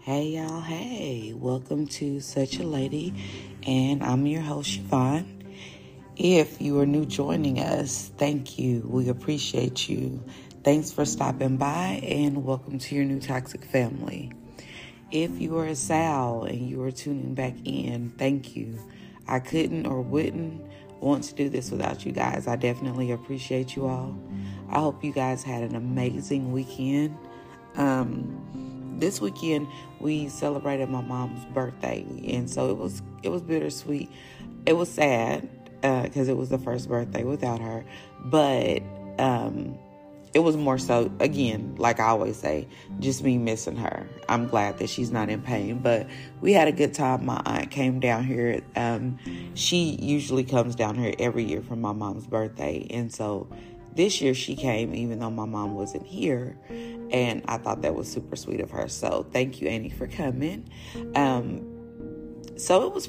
Hey y'all, hey, welcome to Such a Lady, and I'm your host, Siobhan. If you are new joining us, thank you. We appreciate you. Thanks for stopping by, and welcome to your new toxic family. If you are a Sal and you are tuning back in, thank you. I couldn't or wouldn't want to do this without you guys. I definitely appreciate you all. I hope you guys had an amazing weekend. This weekend we celebrated my mom's birthday, and so it was bittersweet. It was sad because it was the first birthday without her, but it was more so, again, like I always say, just me missing her. I'm glad that she's not in pain, but we had a good time. My aunt came down here. She usually comes down here every year for my mom's birthday, and so this year she came even though my mom wasn't here, and I thought that was super sweet of her. So thank you, Annie, for coming. So it was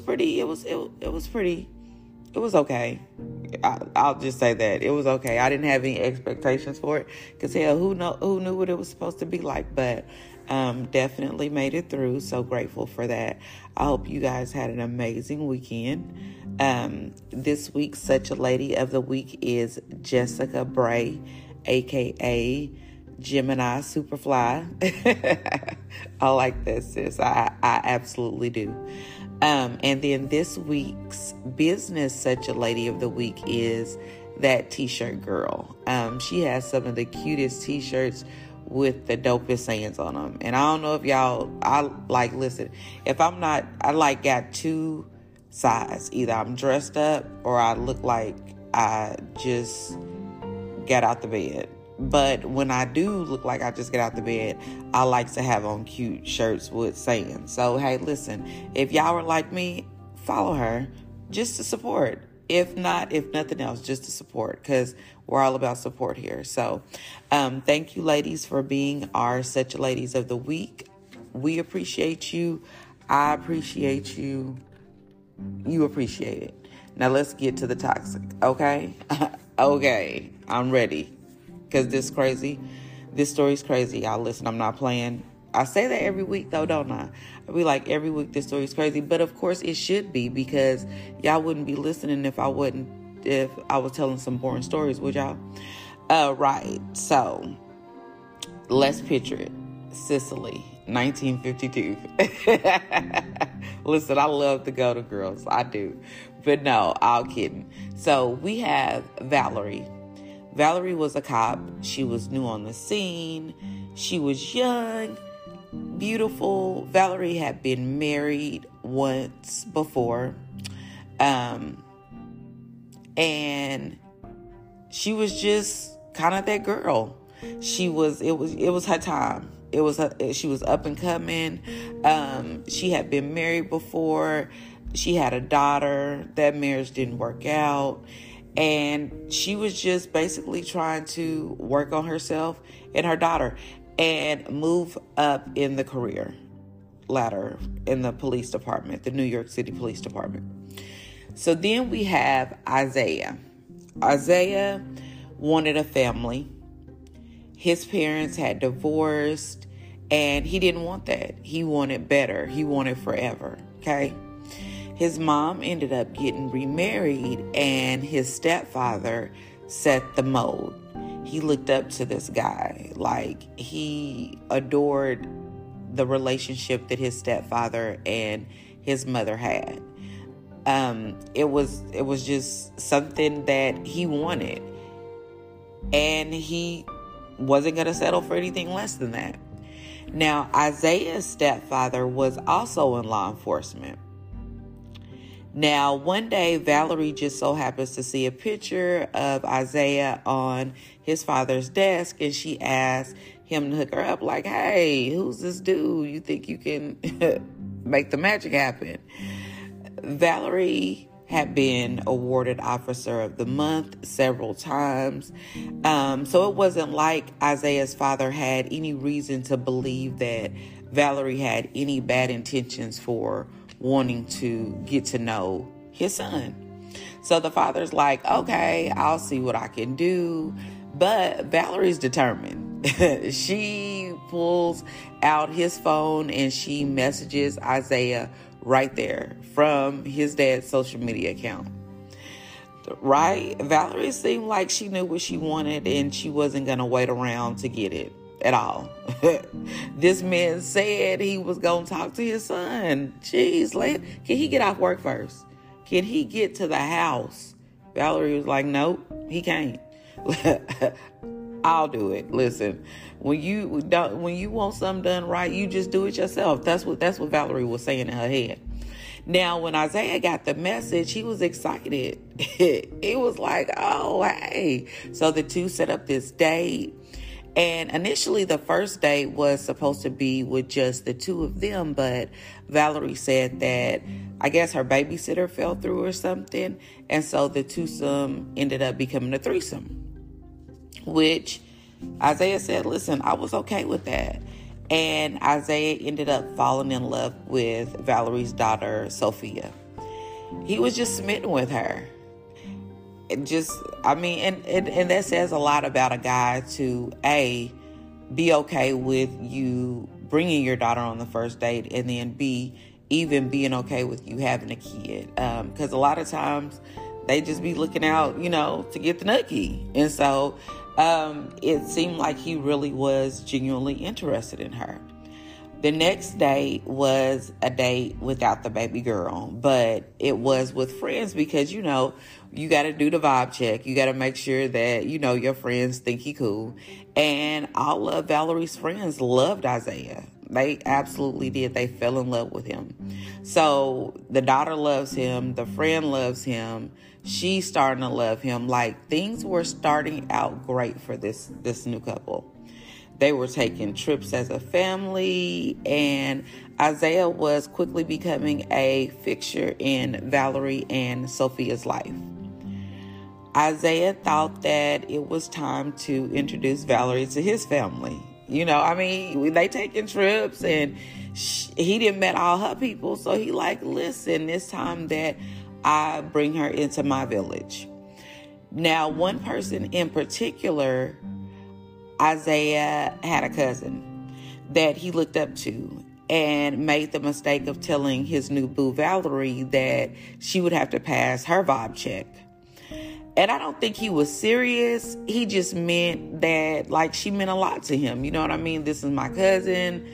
okay. I'll just say that it was okay. I didn't have any expectations for it because hell, who knew what it was supposed to be like? But definitely made it through. So grateful for that. I hope you guys had an amazing weekend. This week's Such a Lady of the Week is Jessica Bray, aka Gemini Superfly. I like that, sis. I absolutely do. And then this week's business Such a Lady of the Week is that t-shirt girl. She has some of the cutest t-shirts with the dopest sayings on them. And I don't know if y'all, listen, if I'm not, got two sides. Either I'm dressed up or I look like I just got out the bed. But when I do look like I just get out the bed, I like to have on cute shirts with sayings. So, hey, listen, if y'all are like me, follow her just to support. If nothing else, just to support, because we're all about support here. So, thank you, ladies, for being our Such a Ladies of the Week. We appreciate you. I appreciate you. You appreciate it. Now, let's get to the toxic, okay? Okay, I'm ready. Because this story's crazy, y'all. Listen, I'm not playing. I say that every week, though, don't I? I be like, every week this story's crazy. But, of course, it should be, because y'all wouldn't be listening if I was telling some boring stories, would y'all? Right. So, let's picture it. Sicily, 1952. Listen, I love the Golden Girls. I do. But no, all kidding. So, we have Valerie. Valerie was a cop. She was new on the scene. She was young, beautiful. Valerie had been married once before. And she was just kind of that girl. It was her time. She was up and coming. She had been married before. She had a daughter. That marriage didn't work out. And she was just basically trying to work on herself and her daughter and move up in the career ladder in the police department, the New York City Police Department. So then we have Isaiah. Isaiah wanted a family. His parents had divorced, and he didn't want that. He wanted better. He wanted forever, okay? His mom ended up getting remarried, and his stepfather set the mold. He looked up to this guy. Like, he adored the relationship that his stepfather and his mother had. It was just something that he wanted, and he wasn't going to settle for anything less than that. Now, Isaiah's stepfather was also in law enforcement. Now, one day, Valerie just so happens to see a picture of Isaiah on his father's desk, and she asked him to hook her up, like, hey, who's this dude? You think you can make the magic happen? Valerie had been awarded Officer of the Month several times. So it wasn't like Isaiah's father had any reason to believe that Valerie had any bad intentions for wanting to get to know his son. So the father's like, okay, I'll see what I can do. But Valerie's determined. She pulls out his phone and she messages Isaiah right there from his dad's social media account. Right? Valerie seemed like she knew what she wanted and she wasn't going to wait around to get it at all. This man said he was going to talk to his son. Jeez, can he get off work first? Can he get to the house? Valerie was like, nope, he can't. I'll do it. Listen, when you want something done right, you just do it yourself. That's what Valerie was saying in her head. Now, when Isaiah got the message, he was excited. He was like, oh, hey. So the two set up this date. And initially, the first date was supposed to be with just the two of them. But Valerie said that, I guess her babysitter fell through or something. And so the twosome ended up becoming a threesome. Which Isaiah said, listen, I was okay with that. And Isaiah ended up falling in love with Valerie's daughter, Sophia. He was just smitten with her. And that says a lot about a guy to, A, be okay with you bringing your daughter on the first date, and then B, even being okay with you having a kid. Because a lot of times they just be looking out, to get the nookie. And so it seemed like he really was genuinely interested in her. The next date was a date without the baby girl, but it was with friends because, you got to do the vibe check. You got to make sure that, your friends think he cool. And all of Valerie's friends loved Isaiah. They absolutely did. They fell in love with him. So the daughter loves him. The friend loves him. She's starting to love him. Like, things were starting out great for this new couple. They were taking trips as a family, and Isaiah was quickly becoming a fixture in Valerie and Sophia's life. Isaiah thought that it was time to introduce Valerie to his family. They taking trips, and he didn't met all her people, so he listen, it's time that I bring her into my village. Now, one person in particular, Isaiah had a cousin that he looked up to and made the mistake of telling his new boo Valerie that she would have to pass her vibe check. And I don't think he was serious. He just meant that, she meant a lot to him. You know what I mean? This is my cousin.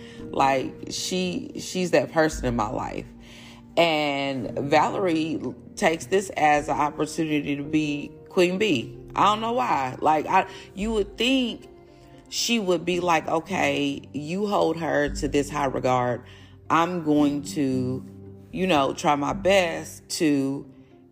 She's that person in my life. And Valerie takes this as an opportunity to be Queen Bee. I don't know why. You would think she would be like, okay, you hold her to this high regard. I'm going to, try my best to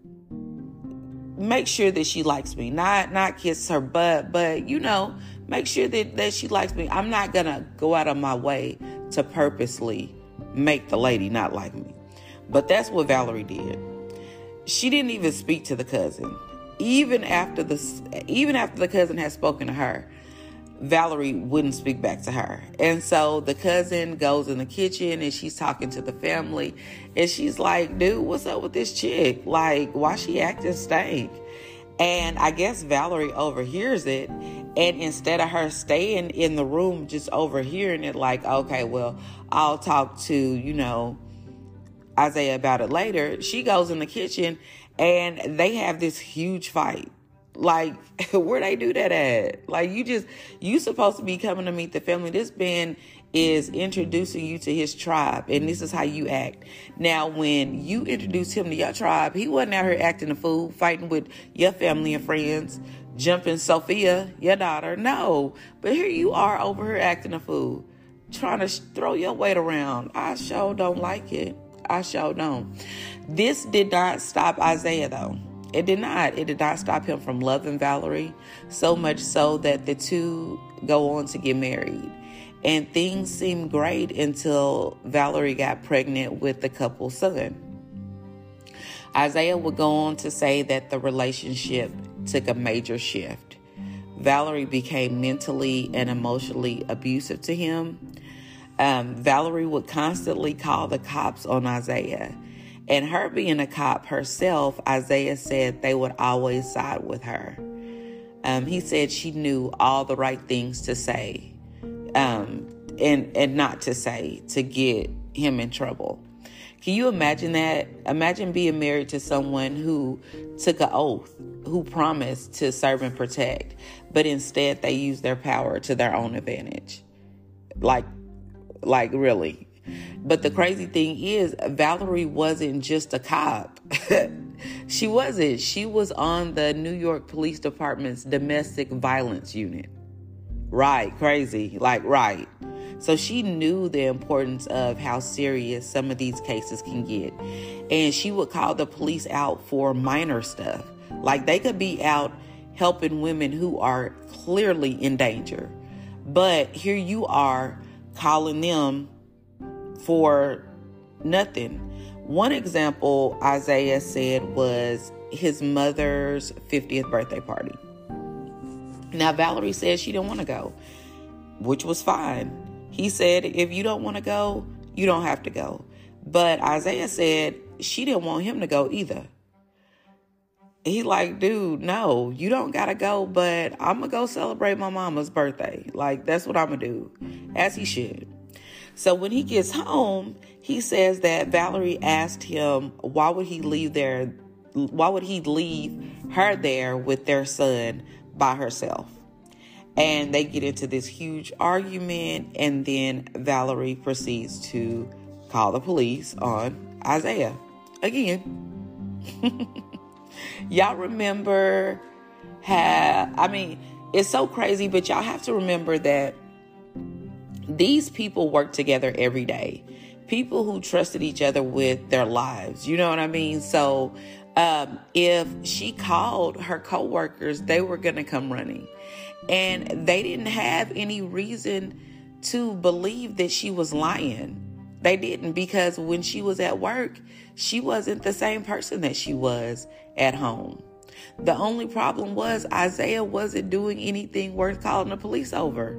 make sure that she likes me. Not kiss her butt, but, make sure that she likes me. I'm not going to go out of my way to purposely make the lady not like me. But that's what Valerie did. She didn't even speak to the cousin. Even after the cousin had spoken to her, Valerie wouldn't speak back to her. And so the cousin goes in the kitchen and she's talking to the family. And she's like, dude, what's up with this chick? Why she acting stank? And I guess Valerie overhears it. And instead of her staying in the room, just overhearing it, okay, well, I'll talk to, Isaiah about it later. She goes in the kitchen and they have this huge fight. Where they do that at? You supposed to be coming to meet the family. This man is introducing you to his tribe, and this is how you act. Now, when you introduced him to your tribe, he wasn't out here acting a fool, fighting with your family and friends, jumping Sophia, your daughter. No, but here you are over here acting a fool, trying to throw your weight around. I sure don't like it. I sure don't. This did not stop Isaiah, though. It did not. It did not stop him from loving Valerie, so much so that the two go on to get married. And things seemed great until Valerie got pregnant with the couple's son. Isaiah would go on to say that the relationship took a major shift. Valerie became mentally and emotionally abusive to him. Valerie would constantly call the cops on Isaiah. And her being a cop herself, Isaiah said they would always side with her. He said she knew all the right things to say. and not to say to get him in trouble. Can you imagine that? Imagine being married to someone who took an oath, who promised to serve and protect, but instead they used their power to their own advantage. Like really. But the crazy thing is, Valerie wasn't just a cop. She wasn't. She was on the New York Police Department's domestic violence unit. Right, crazy. Right. So she knew the importance of how serious some of these cases can get. And she would call the police out for minor stuff. Like they could be out helping women who are clearly in danger. But here you are calling them for nothing. One example Isaiah said was his mother's 50th birthday party. Now, Valerie said she didn't want to go, which was fine. He said, if you don't want to go, you don't have to go. But Isaiah said she didn't want him to go either. He like, dude, no, you don't got to go, but I'm going to go celebrate my mama's birthday. Like, that's what I'm going to do, as he should. So when he gets home, he says that Valerie asked him, why would he leave her there with their son by herself? And they get into this huge argument, and then Valerie proceeds to call the police on Isaiah again. Y'all remember it's so crazy, but y'all have to remember that these people work together every day. People who trusted each other with their lives. You know what I mean? So if she called her coworkers, they were going to come running. And they didn't have any reason to believe that she was lying. They didn't, because when she was at work, she wasn't the same person that she was at home. The only problem was Isaiah wasn't doing anything worth calling the police over.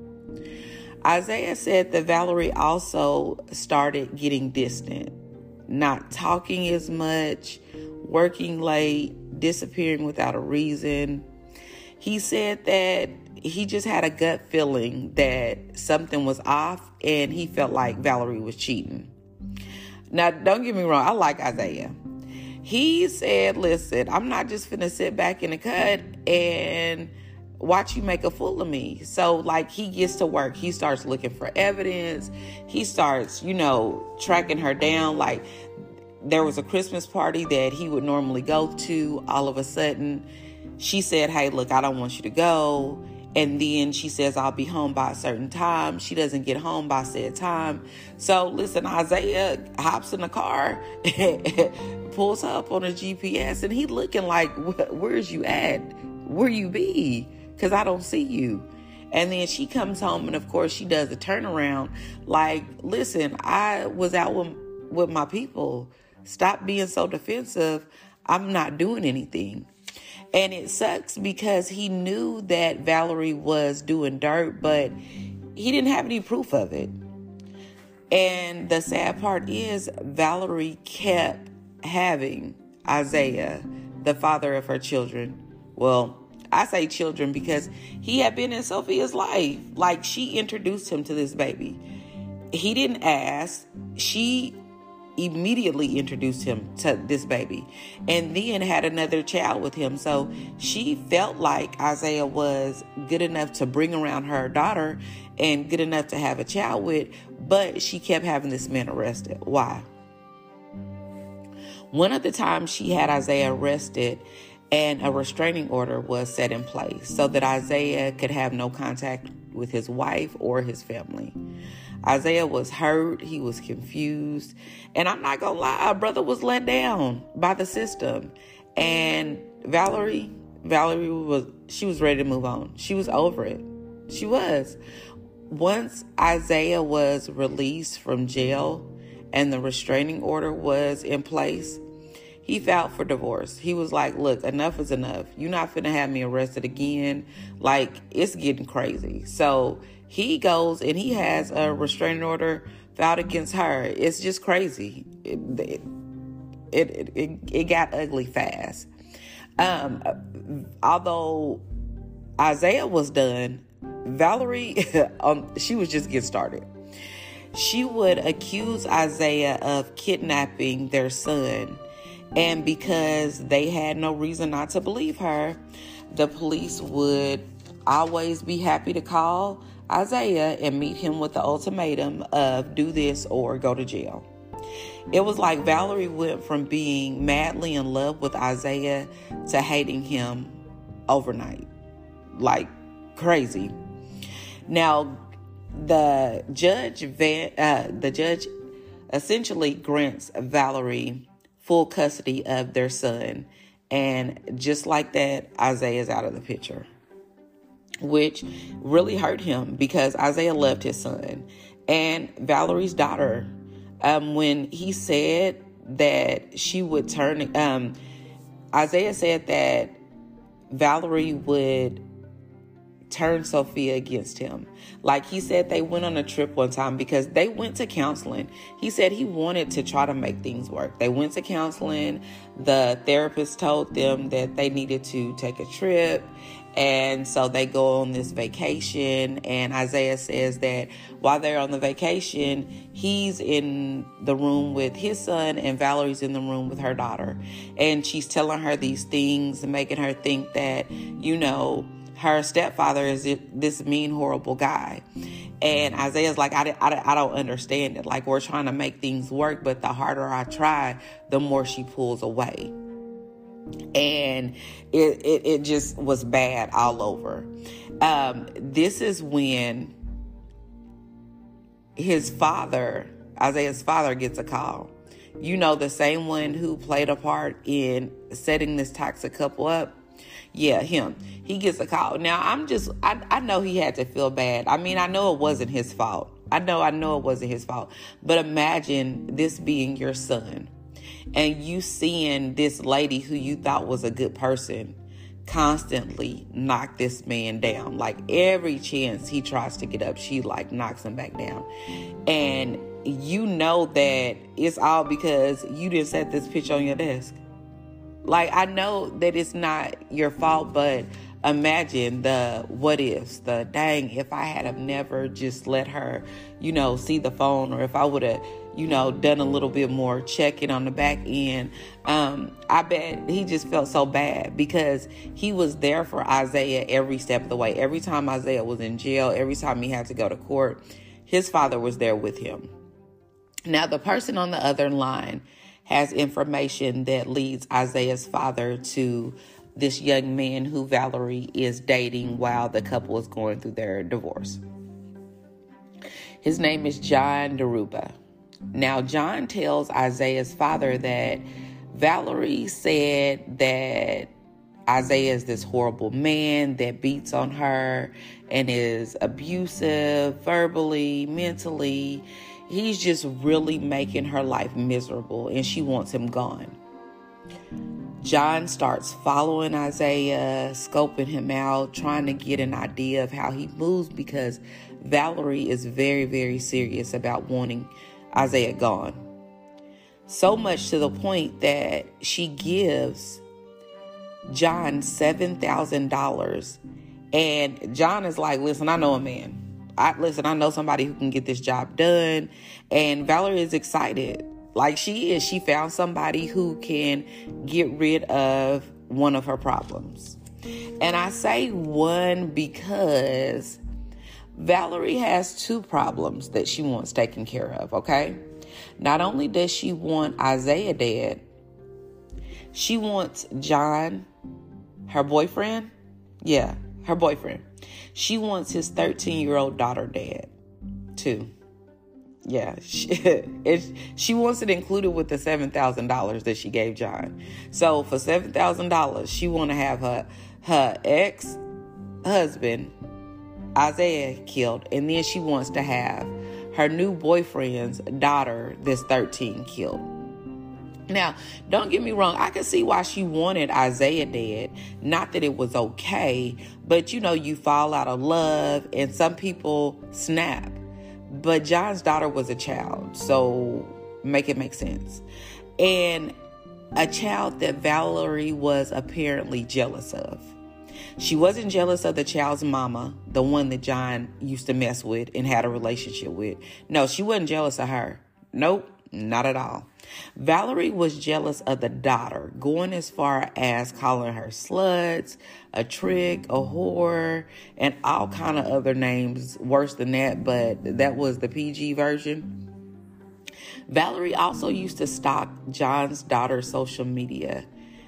Isaiah said that Valerie also started getting distant, not talking as much, working late, disappearing without a reason. He said that he just had a gut feeling that something was off, and he felt like Valerie was cheating. Now, don't get me wrong, I like Isaiah. He said, listen, I'm not just finna sit back in the cut and watch you make a fool of me. So, like, he gets to work. He starts looking for evidence. He starts, tracking her down. Like, there was a Christmas party that he would normally go to. All of a sudden, she said, hey, look, I don't want you to go. And then she says, I'll be home by a certain time. She doesn't get home by said time. So listen, Isaiah hops in the car, pulls her up on a GPS, and he looking like, where's you at? Where you be? Because I don't see you. And then she comes home, and of course she does a turnaround. Like, listen, I was out with my people. Stop being so defensive. I'm not doing anything. And it sucks because he knew that Valerie was doing dirt, but he didn't have any proof of it. And the sad part is Valerie kept having Isaiah, the father of her children. Well, I say children because he had been in Sophia's life. Like, she introduced him to this baby. He didn't ask. She immediately introduced him to this baby and then had another child with him. So she felt like Isaiah was good enough to bring around her daughter and good enough to have a child with, but she kept having this man arrested. Why? One of the times she had Isaiah arrested, and a restraining order was set in place so that Isaiah could have no contact with his wife or his family. Isaiah was hurt. He was confused. And I'm not going to lie, our brother was let down by the system. And Valerie was ready to move on. She was over it. She was. Once Isaiah was released from jail and the restraining order was in place, he filed for divorce. He was like, look, enough is enough. You're not finna have me arrested again. Like, it's getting crazy. So he goes and he has a restraining order filed against her. It's just crazy. It got ugly fast. Although Isaiah was done, Valerie, she was just getting started. She would accuse Isaiah of kidnapping their son. And because they had no reason not to believe her, the police would always be happy to call Isaiah and meet him with the ultimatum of do this or go to jail. It was like Valerie went from being madly in love with Isaiah to hating him overnight. Like crazy. Now, the judge essentially grants Valerie full custody of their son. And just like that, Isaiah's out of the picture, which really hurt him because Isaiah loved his son. And Valerie's daughter, when he said that she would turn, Isaiah said that Valerie would turn Sophia against him. Like he said, they went on a trip one time because they went to counseling. He said he wanted to try to make things work. They went to counseling. The therapist told them that they needed to take a trip. And so they go on this vacation. And Isaiah says that while they're on the vacation, he's in the room with his son and Valerie's in the room with her daughter. And she's telling her these things and making her think that, her stepfather is this mean, horrible guy. And Isaiah's like, I don't understand it. Like, we're trying to make things work, but the harder I try, the more she pulls away. And it just was bad all over. This is when Isaiah's father gets a call. The same one who played a part in setting this toxic couple up. Yeah, him. He gets a call. Now, I know he had to feel bad. I mean, I know it wasn't his fault. I know it wasn't his fault. But imagine this being your son and you seeing this lady who you thought was a good person constantly knock this man down. Like every chance he tries to get up, she knocks him back down. And you know that it's all because you didn't set this picture on your desk. Like, I know that it's not your fault, but imagine the what ifs, the dang, if I had have never just let her, see the phone, or if I would have, done a little bit more checking on the back end. I bet he just felt so bad because he was there for Isaiah every step of the way. Every time Isaiah was in jail, every time he had to go to court, his father was there with him. Now, the person on the other line has information that leads Isaiah's father to this young man who Valerie is dating while the couple is going through their divorce. His name is John Deruba. Now, John tells Isaiah's father that Valerie said that Isaiah is this horrible man that beats on her and is abusive verbally, mentally. He's just really making her life miserable and she wants him gone. John starts following Isaiah, scoping him out, trying to get an idea of how he moves because Valerie is very, very serious about wanting Isaiah gone. So much to the point that she gives John $7,000. And John is like, listen, I know a man. I know somebody who can get this job done. And Valerie is excited. Like she is. She found somebody who can get rid of one of her problems. And I say one because Valerie has two problems that she wants taken care of, okay? Not only does she want Isaiah dead, she wants John, her boyfriend. Yeah, her boyfriend. She wants his 13-year-old daughter dead, too. Yeah, she wants it included with the $7,000 that she gave John. So for $7,000, she want to have her ex-husband, Isaiah, killed. And then she wants to have her new boyfriend's daughter, this 13, killed. Now, don't get me wrong. I can see why she wanted Isaiah dead. Not that it was okay, but you fall out of love and some people snap. But John's daughter was a child, so make it make sense. And a child that Valerie was apparently jealous of. She wasn't jealous of the child's mama, the one that John used to mess with and had a relationship with. No, she wasn't jealous of her. Nope, not at all. Valerie was jealous of the daughter, going as far as calling her sluts, a trick, a whore, and all kind of other names worse than that, but that was the PG version. Valerie also used to stalk John's daughter's social media.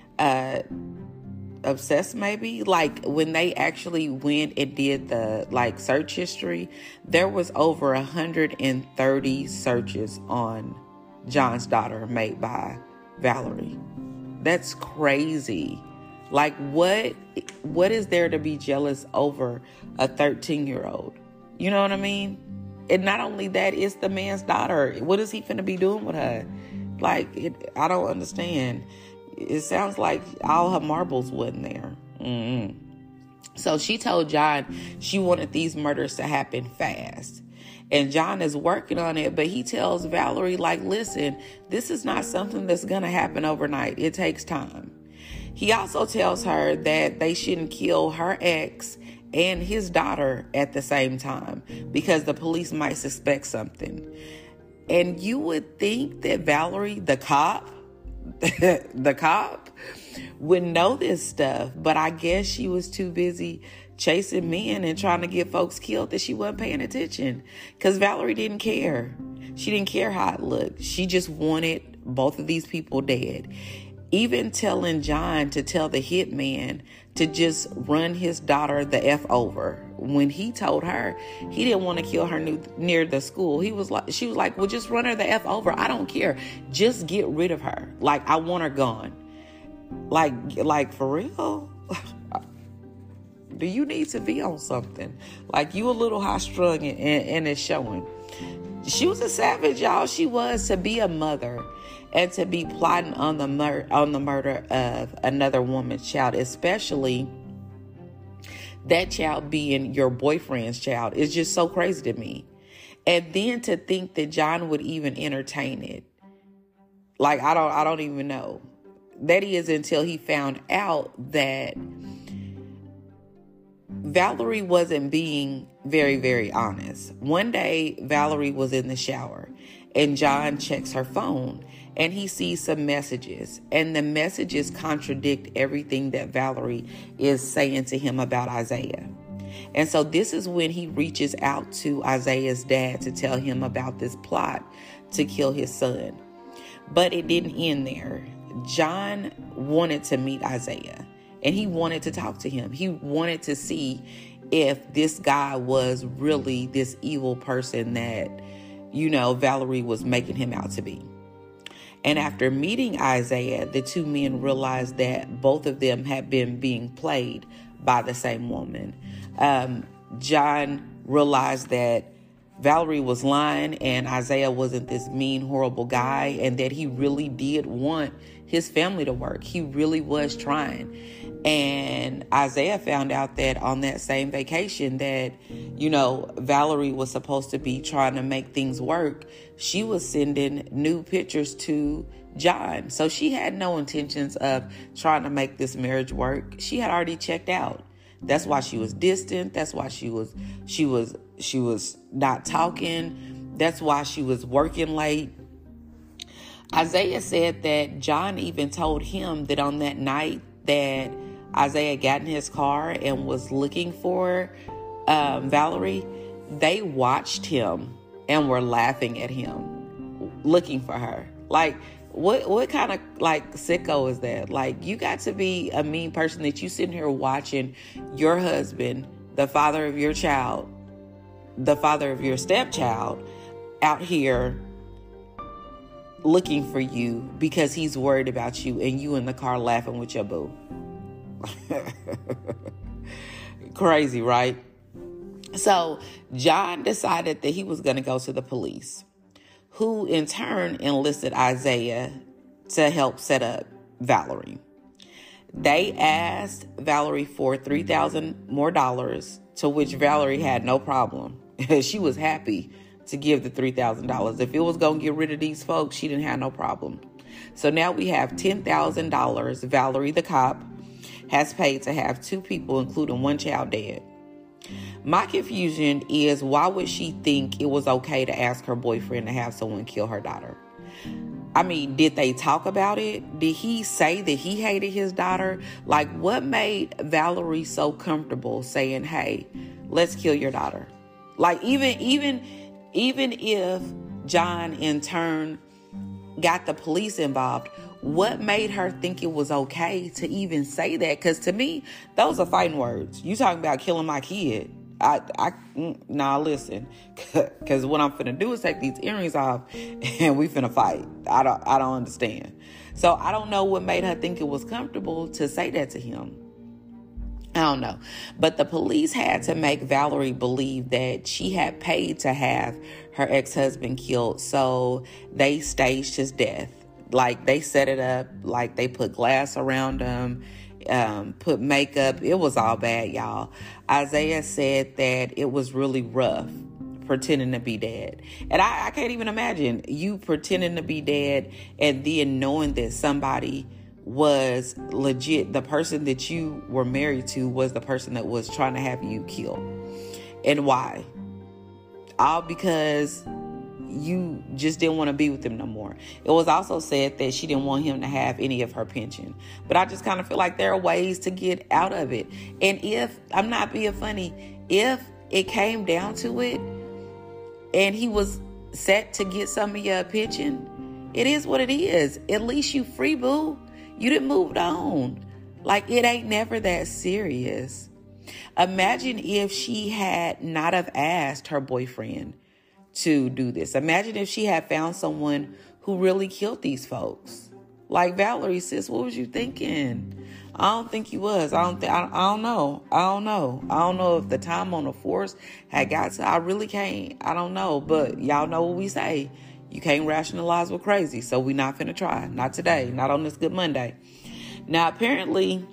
Obsessed maybe? Like when they actually went and did the search history, there was over 130 searches on John's daughter made by Valerie. That's crazy. Like what is there to be jealous over a 13-year-old? You know what I mean? And not only that, it's the man's daughter. What is he finna be doing with her? I don't understand. It sounds like all her marbles wasn't there. So she told John she wanted these murders to happen fast. And John is working on it, but he tells Valerie, listen, this is not something that's going to happen overnight. It takes time. He also tells her that they shouldn't kill her ex and his daughter at the same time because the police might suspect something. And you would think that Valerie, the cop, would know this stuff, but I guess she was too busy chasing men and trying to get folks killed that she wasn't paying attention, because Valerie didn't care. She didn't care how it looked. She just wanted both of these people dead. Even telling John to tell the hitman to just run his daughter the F over when he told her he didn't want to kill her near the school. She was like, well, just run her the F over. I don't care. Just get rid of her. I want her gone. Like for real? Do you need to be on something? You a little high strung and it's showing. She was a savage, y'all. She was, to be a mother and to be plotting on the murder of another woman's child, especially that child being your boyfriend's child, is just so crazy to me. And then to think that John would even entertain it. I don't even know. That is until he found out that Valerie wasn't being very, very honest. One day, Valerie was in the shower and John checks her phone and he sees some messages, and the messages contradict everything that Valerie is saying to him about Isaiah. And so this is when he reaches out to Isaiah's dad to tell him about this plot to kill his son. But it didn't end there. John wanted to meet Isaiah and he wanted to talk to him. He wanted to see if this guy was really this evil person that, Valerie was making him out to be. And after meeting Isaiah, the two men realized that both of them had been being played by the same woman. John realized that Valerie was lying and Isaiah wasn't this mean, horrible guy, and that he really did want his family to work. He really was trying. And Isaiah found out that on that same vacation that, Valerie was supposed to be trying to make things work. She was sending new pictures to John. So she had no intentions of trying to make this marriage work. She had already checked out. That's why she was distant. That's why she was not talking. That's why she was working late. Isaiah said that John even told him that on that night that Isaiah got in his car and was looking for Valerie, they watched him and were laughing at him, looking for her. What kind of sicko is that? You got to be a mean person that you sitting here watching your husband, the father of your child, the father of your stepchild, out here looking for you because he's worried about you, and you in the car laughing with your boo. Crazy, right? So John decided that he was going to go to the police, who in turn enlisted Isaiah to help set up Valerie. They asked Valerie for $3,000 more, to which Valerie had no problem. She was happy to give the $3,000. If it was going to get rid of these folks, she didn't have no problem. So now we have $10,000. Valerie, the cop, has paid to have 2 people, including 1 child, dead. My confusion is, why would she think it was okay to ask her boyfriend to have someone kill her daughter? I mean, did they talk about it? Did he say that he hated his daughter? Like, what made Valerie so comfortable saying, hey, let's kill your daughter? Like, even if John in turn got the police involved, what made her think it was okay to even say that? Because to me, those are fighting words. You talking about killing my kid. Listen, because what I'm finna do is take these earrings off and we finna fight. I don't understand. So I don't know what made her think it was comfortable to say that to him. I don't know. But the police had to make Valerie believe that she had paid to have her ex-husband killed. So they staged his death. Like, they set it up, like they put glass around him, put makeup. It was all bad, y'all. Isaiah said that it was really rough pretending to be dead. And I can't even imagine you pretending to be dead and then knowing that somebody was legit. The person that you were married to was the person that was trying to have you killed. And why? All because you just didn't want to be with him no more. It was also said that she didn't want him to have any of her pension. But I just kind of feel like there are ways to get out of it. And if, I'm not being funny, if it came down to it and he was set to get some of your pension, it is what it is. At least you free, boo. You done moved on. Like, it ain't never that serious. Imagine if she had not have asked her boyfriend to do this. Imagine if she had found someone who really killed these folks. Like, Valerie, sis, what was you thinking? I don't think you was. I don't know. I don't know if the time on the force had got to. I really can't. I don't know. But y'all know what we say. You can't rationalize with crazy. So we not finna try. Not today. Not on this Good Monday. Now, apparently,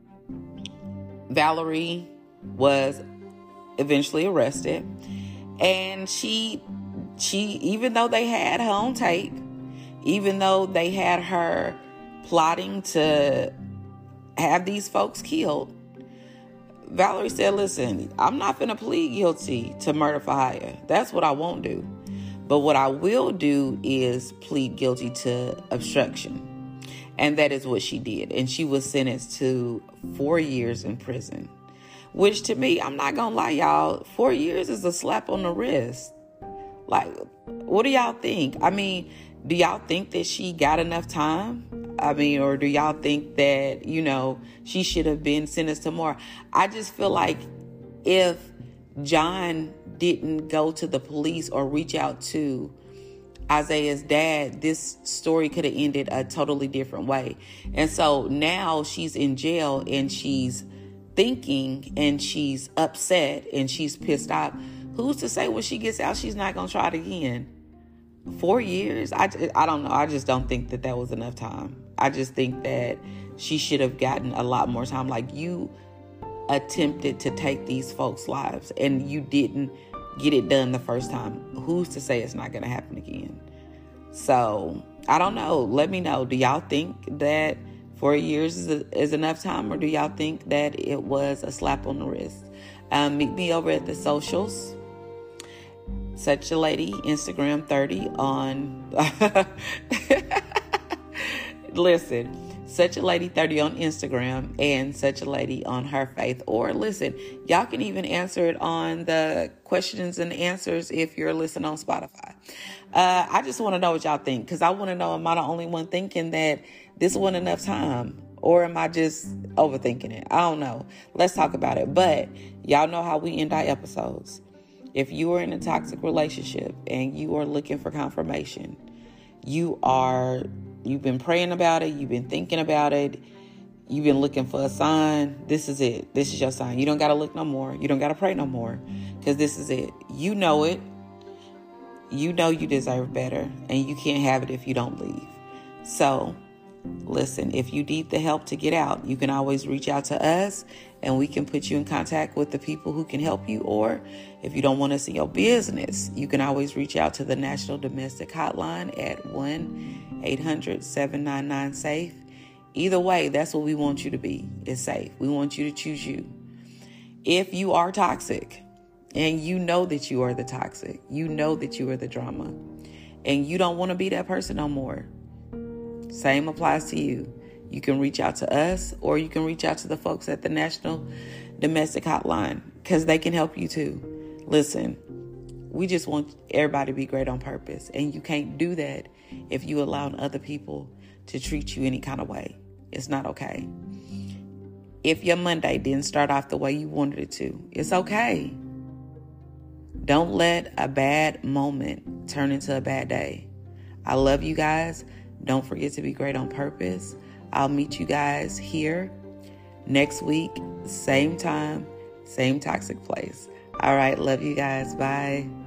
Valerie was eventually arrested. And she, even though they had her on tape, even though they had her plotting to have these folks killed, Valerie said, listen, I'm not going to plead guilty to murder for hire. That's what I won't do. But what I will do is plead guilty to obstruction. And that is what she did. And she was sentenced to 4 years in prison. Which, to me, I'm not going to lie, y'all, 4 years is a slap on the wrist. Like, what do y'all think? I mean, do y'all think that she got enough time? I mean, or do y'all think that, she should have been sentenced to more? I just feel like if John didn't go to the police or reach out to Isaiah's dad, this story could have ended a totally different way. And so now she's in jail and she's thinking and she's upset and she's pissed off. Who's to say when she gets out she's not going to try it again? 4 years? I don't know. I just don't think that was enough time. I just think that she should have gotten a lot more time. Like, you attempted to take these folks' lives and you didn't get it done the first time. Who's to say it's not going to happen again? So, I don't know. Let me know. Do y'all think that 4 years is enough time, or do y'all think that it was a slap on the wrist? Meet me over at the socials. Such a Lady Instagram 30 on listen, Such a Lady 30 on Instagram and Such a Lady on Her Faith. Or listen, y'all can even answer it on the questions and answers if you're listening on Spotify. I just want to know what y'all think, because I want to know, am I the only one thinking that this wasn't enough time? Or am I just overthinking it? I don't know. Let's talk about it. But y'all know how we end our episodes. If you are in a toxic relationship and you are looking for confirmation, you've been praying about it, you've been thinking about it, you've been looking for a sign, this is it. This is your sign. You don't got to look no more. You don't got to pray no more, because this is it. You know it. You know you deserve better, and you can't have it if you don't leave. So, listen, if you need the help to get out, you can always reach out to us and we can put you in contact with the people who can help you. Or if you don't want us in your business, you can always reach out to the National Domestic Hotline at 1-800-799-SAFE. Either way, that's what we want you to be. It's safe. We want you to choose you. If you are toxic and you know that you are the toxic, you know that you are the drama, and you don't want to be that person no more, same applies to you. You can reach out to us, or you can reach out to the folks at the National Domestic Hotline, because they can help you too. Listen, we just want everybody to be great on purpose, and you can't do that if you allow other people to treat you any kind of way. It's not okay. If your Monday didn't start off the way you wanted it to, it's okay. Don't let a bad moment turn into a bad day. I love you guys. Don't forget to be great on purpose. I'll meet you guys here next week, same time, same toxic place. All right, love you guys. Bye.